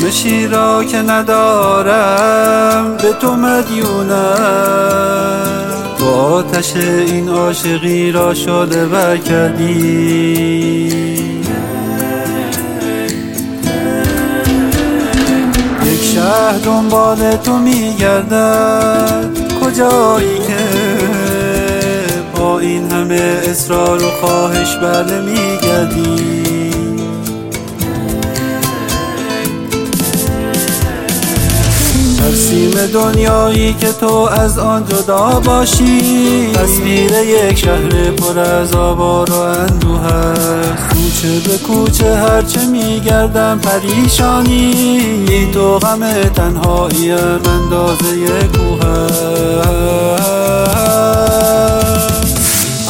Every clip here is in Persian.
آرامشی را که ندارم به تو مدیونم. تو آتش این عاشقی را شعله ور کردی. یک شهر دنبال تو میگردد، کجایی که با این همه اصرار و خواهش بله میگردی. ترسیم دنیایی که تو از آن جدا باشی، تصویر یک شهر پر از آوار و اندوه است. کوچه به کوچه هرچه میگردم پریشانی، تو غم تنهاییم اندازه کوه است.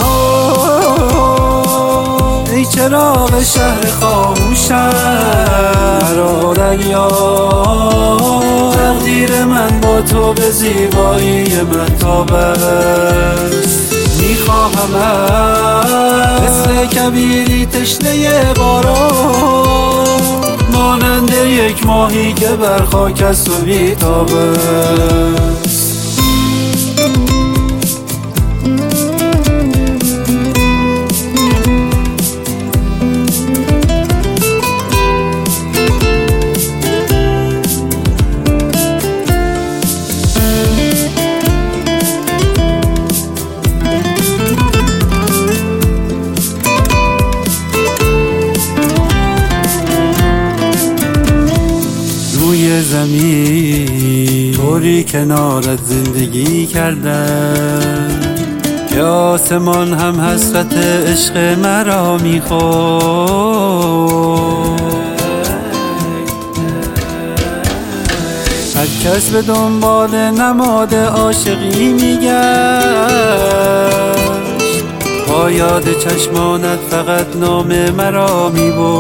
ای چراغ شهر خاموشم مرا دریا، تقدیر من با تو به زیبایی مهتاب است. میخواهمت مثل کبیری تشنه باران، مانند یک ماهی که بر خاک است و بی‌تاب است. روی زمین طوری کنارت زندگی کردم که آسمان هم حسرت عشق مرا میخورد. هر کس به دنبال نماد عاشقی میگشت، با یاد چشمانت فقط نام مرا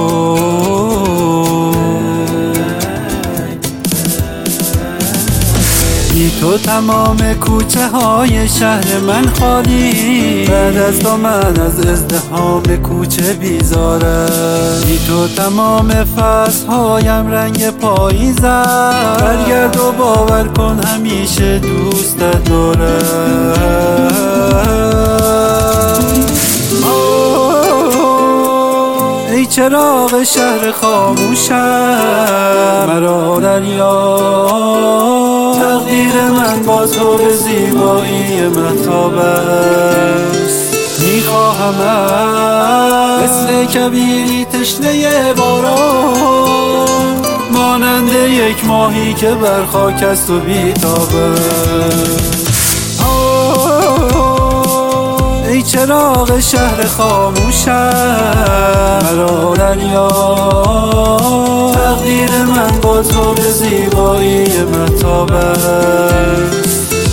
میبرد. بی تو تمام کوچه های شهر من خالی، بعد از تو من از ازدحام کوچه بیزارم. بی تو تمام فصل هایم رنگ پاییزم، برگرد و باور کن همیشه دوستت دارم. ای چراغ شهر خاموشم مرا دریا، تقدیر من با تو به زیبایی مهتاب است. میخواهمت مثل کبیری تشنه باران، مانند یک ماهی که بر خاک است و بی‌تاب است. ای چراغ شهر خاموشم مرا دریا، تقدیر من با تو به زیبایی مهتاب است.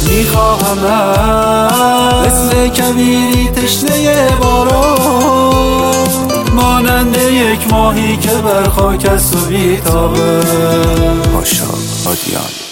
میخواهمت مثل کبیری تشنه باران، مانند یک ماهی که بر خاک است و بی‌تاب است. پاشا آدیان.